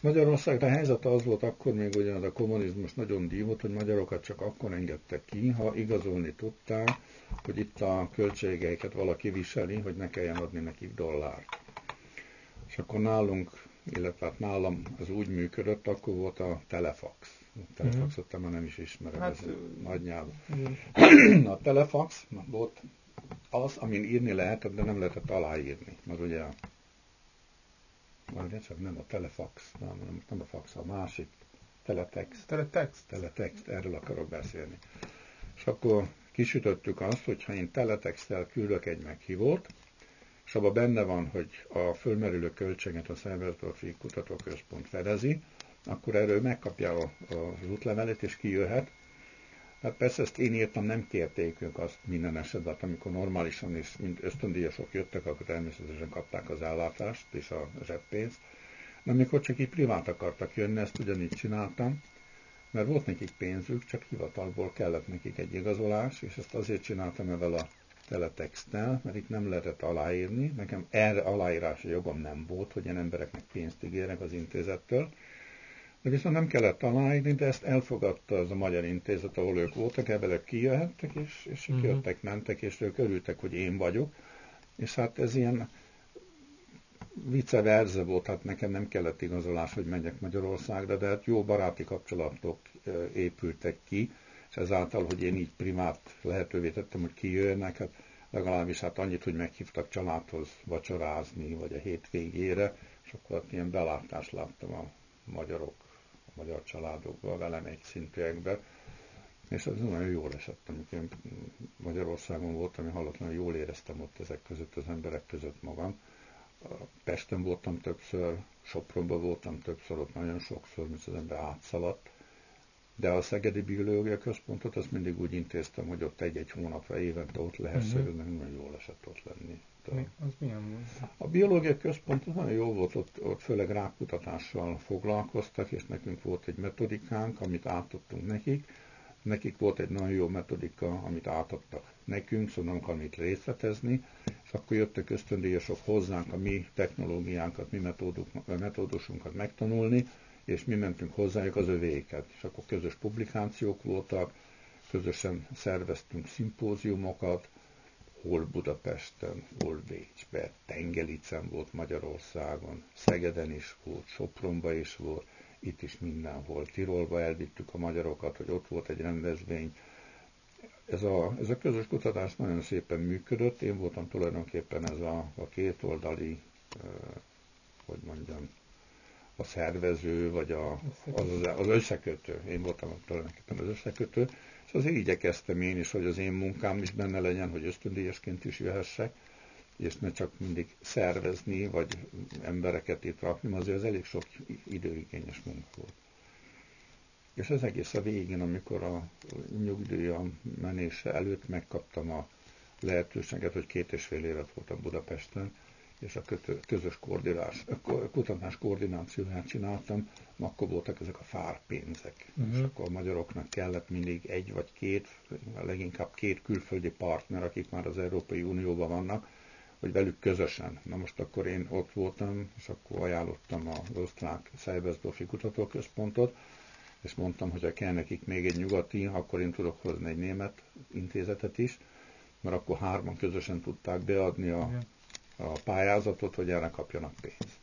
Magyarországon a helyzet az volt akkor még, hogy a kommunizmus nagyon dívott, hogy magyarokat csak akkor engedtek ki, ha igazolni tudták, hogy itt a költségeiket valaki viseli, hogy ne kelljen adni nekik dollárt. És akkor nálunk, illetve hát nálam az úgy működött, akkor volt a telefax. A telefaxot te már nem is ismerem, hát, ez nagy nyelv. A telefax volt az, amin írni lehetett, de nem lehetett aláírni. Mert ugye csak nem a telefax, nem a fax, a másik, teletext, erről akarok beszélni. És akkor kisütöttük azt, hogy ha én teletexttel küldök egy meghívót, és abban benne van, hogy a fölmerülő költséget a Szervezdorfi Kutatóközpont fedezi, akkor erről megkapja az útlevelet, és kijöhet. Hát persze ezt én írtam, nem kérték ők azt minden esetben, amikor normálisan és mint ösztöndíjasok jöttek, akkor természetesen kapták az ellátást és a zseppénzt. De amikor csak így privát akartak jönni, ezt ugyanígy csináltam, mert volt nekik pénzük, csak hivatalból kellett nekik egy igazolás, és ezt azért csináltam ezzel a teletexttel, mert itt nem lehetett aláírni. Nekem erre aláírási jogom nem volt, hogy ilyen embereknek pénzt ígérnek az intézettől. De viszont nem kellett aláírni, de ezt elfogadta az a magyar intézet, ahol ők voltak, ebből kijöhettek, és jöttek, mentek, és ők örültek, hogy én vagyok. És hát ez ilyen vice versa volt, hát nekem nem kellett igazolás, hogy megyek Magyarországra, de hát jó baráti kapcsolatok épültek ki, és ezáltal, hogy én így privát lehetővé tettem, hogy kijöjjenek, hát legalábbis hát annyit, hogy meghívtak családhoz vacsorázni, vagy a hétvégére, és akkor hát ilyen belátást láttam a magyar családokban, velem egy szintűekben, és ez nagyon jól esett, amikor én Magyarországon voltam, én hallatlanul jól éreztem ott ezek között, az emberek között magam. Pesten voltam többször, Sopronban voltam többször, ott nagyon sokszor, mint az ember átszaladt, de a Szegedi Biológia Központot azt mindig úgy intéztem, hogy ott egy-egy hónapra évente ott lehet szörözni, nagyon jól esett ott lenni. Az milyen volt? A Biológia Központ nagyon jó volt, ott főleg rákkutatással foglalkoztak, és nekünk volt egy metodikánk, amit átadtunk nekik. Nekik volt egy nagyon jó metodika, amit átadtak nekünk, szóval nem kell mit részletezni, és akkor jöttek ösztöndíjasok hozzánk a mi technológiánkat, mi metódusunkat megtanulni, és mi mentünk hozzájuk az övéket. És akkor közös publikációk voltak, közösen szerveztünk szimpóziumokat, hol Budapesten, hol Bécsben, Tengelicen volt Magyarországon, Szegeden is volt, Sopronban is volt, itt is mindenhol. Tirolba elvittük a magyarokat, hogy ott volt egy rendezvény. Ez a közös kutatás nagyon szépen működött. Én voltam tulajdonképpen ez a kétoldali, hogy mondjam, a szervező, vagy az összekötő. Én voltam tulajdonképpen az összekötő. És azért igyekeztem én is, hogy az én munkám is benne legyen, hogy ösztöndíjasként is jöhessek, és ne csak mindig szervezni, vagy embereket itt rakni, azért az elég sok időigényes munka volt. És az egész a végén, amikor a nyugdíjam menése előtt megkaptam a lehetőséget, hogy 2,5 évet voltam Budapesten, és a közös kutatás koordinációját csináltam, akkor voltak ezek a fárpénzek. És akkor a magyaroknak kellett mindig egy vagy két, leginkább két külföldi partner, akik már az Európai Unióban vannak, hogy velük közösen. Na most akkor én ott voltam, és akkor ajánlottam az osztrák Szervezdorfi Kutatóközpontot, és mondtam, hogy ha kell nekik még egy nyugati, akkor én tudok hozni egy német intézetet is, mert akkor hárman közösen tudták beadni a pályázatot, hogy erre kapjanak pénzt.